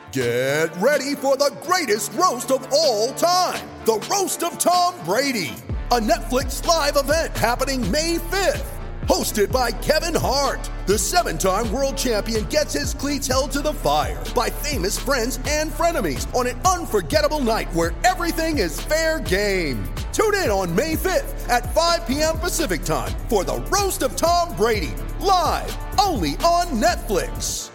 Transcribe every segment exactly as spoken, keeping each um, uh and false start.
Get ready for the greatest roast of all time, the Roast of Tom Brady, a Netflix live event happening May fifth. Hosted by Kevin Hart, the seven-time world champion gets his cleats held to the fire by famous friends and frenemies on an unforgettable night where everything is fair game. Tune in on May fifth at five p.m. Pacific time for the Roast of Tom Brady, live only on Netflix.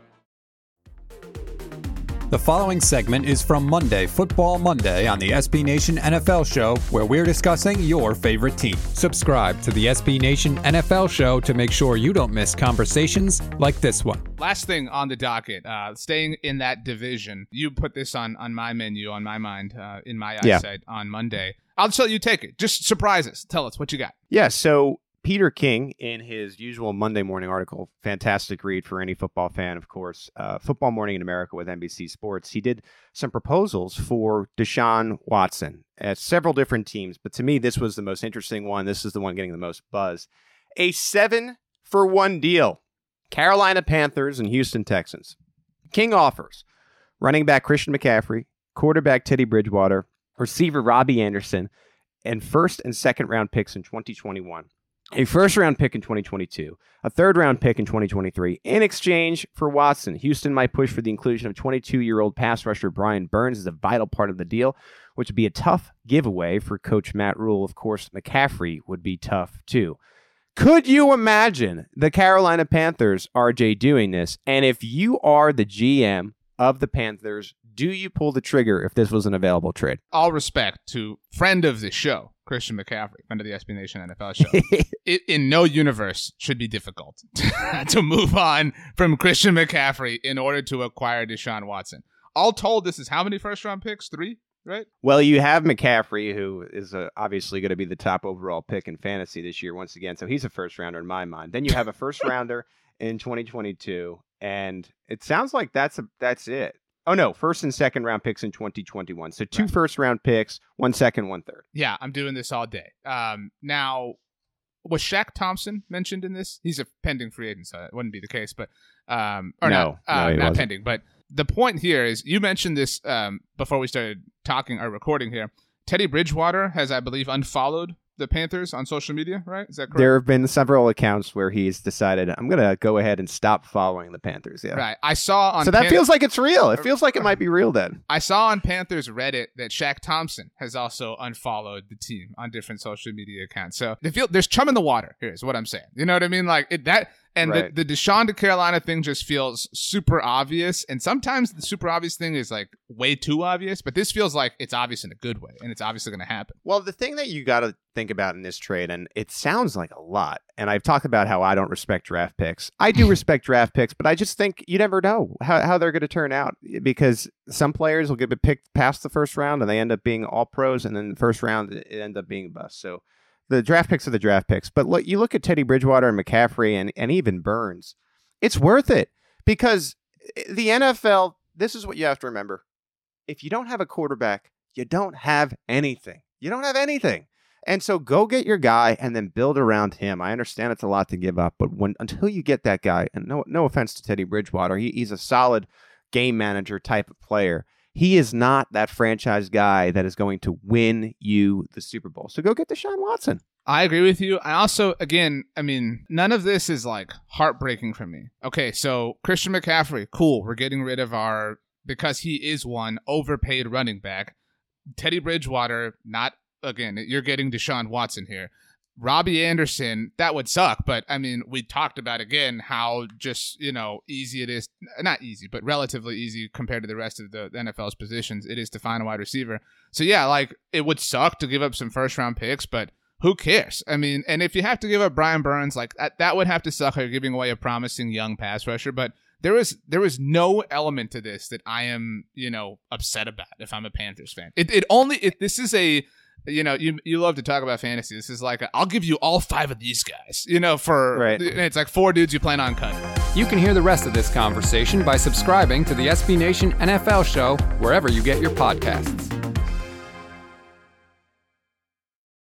The following segment is from Monday Football Monday on the S B Nation N F L Show, where we're discussing your favorite team. Subscribe to the S B Nation N F L Show to make sure you don't miss conversations like this one. Last thing on the docket, uh, staying in that division, you put this on, on my menu, on my mind, uh, in my eyesight yeah. on Monday. I'll just let you take it. Just surprise us. Tell us what you got. Yeah, so Peter King, in his usual Monday morning article, fantastic read for any football fan, of course, uh, Football Morning in America with N B C Sports, he did some proposals for Deshaun Watson at several different teams. But to me, this was the most interesting one. This is the one getting the most buzz. A seven-for-one deal. Carolina Panthers and Houston Texans. King offers running back Christian McCaffrey, quarterback Teddy Bridgewater, receiver Robbie Anderson, and first and second round picks in twenty twenty-one. A first-round pick in twenty twenty-two, a third-round pick in twenty twenty-three. In exchange for Watson, Houston might push for the inclusion of twenty-two-year-old pass rusher Brian Burns as a vital part of the deal, which would be a tough giveaway for Coach Matt Rule. Of course, McCaffrey would be tough, too. Could you imagine the Carolina Panthers, R J, doing this? And if you are the G M of the Panthers, do you pull the trigger if this was an available trade? All respect to friend of the show, Christian McCaffrey, friend of the S B Nation N F L show. It, in no universe should be difficult to move on from Christian McCaffrey in order to acquire Deshaun Watson. All told, this is how many first-round picks? Three, right? Well, you have McCaffrey, who is uh, obviously going to be the top overall pick in fantasy this year once again, so he's a first-rounder in my mind. Then you have a first-rounder in twenty twenty-two, and it sounds like that's a, that's it. Oh, no, first and second round picks in twenty twenty-one. So two right. first round picks, one second, one third. Yeah, I'm doing this all day. Um, now, was Shaq Thompson mentioned in this? He's a pending free agent, so it wouldn't be the case. But um, or no, not, uh, no, not pending. But the point here is you mentioned this um, before we started talking or recording here. Teddy Bridgewater has, I believe, unfollowed the Panthers on social media, right? Is that correct? There have been several accounts where he's decided, I'm going to go ahead and stop following the Panthers. Yeah. Right. I saw on So that Pan- feels like it's real. It feels like it might be real then. I saw on Panthers Reddit that Shaq Thompson has also unfollowed the team on different social media accounts. So they feel there's chum in the water. Here's what I'm saying. You know what I mean? Like it, that and right. the, the Deshaun to Carolina thing just feels super obvious. And sometimes the super obvious thing is like way too obvious, but this feels like it's obvious in a good way, and it's obviously going to happen. Well, the thing that you got to think about in this trade, and it sounds like a lot, and I've talked about how I don't respect draft picks. I do respect draft picks, but I just think you never know how, how they're going to turn out, because some players will get picked past the first round and they end up being all pros, and then the first round it ends up being a bust. So the draft picks are the draft picks. But look, you look at Teddy Bridgewater and McCaffrey and, and even Burns, it's worth it, because the N F L, this is what you have to remember. If you don't have a quarterback, you don't have anything. You don't have anything. And so go get your guy and then build around him. I understand it's a lot to give up, but when until you get that guy, and no no offense to Teddy Bridgewater, he, he's a solid game manager type of player. He is not that franchise guy that is going to win you the Super Bowl. So go get Deshaun Watson. I agree with you. I also, again, I mean, none of this is like heartbreaking for me. Okay, so Christian McCaffrey, cool. We're getting rid of our, because he is one, overpaid running back. Teddy Bridgewater, not, again, you're getting Deshaun Watson here. Robbie Anderson, that would suck, but I mean, we talked about again how just, you know, easy it is, not easy, but relatively easy compared to the rest of the N F L's positions it is to find a wide receiver. So yeah, like it would suck to give up some first round picks, but who cares? I mean, and if you have to give up Brian Burns, like that, that would have to suck. You're giving away a promising young pass rusher, but there is there is no element to this that I am, you know, upset about if I'm a Panthers fan. It it only it, this is a You know, you you love to talk about fantasy. This is like, a, I'll give you all five of these guys, you know, for, right. It's like four dudes you plan on cutting. You can hear the rest of this conversation by subscribing to the S B Nation N F L Show wherever you get your podcasts.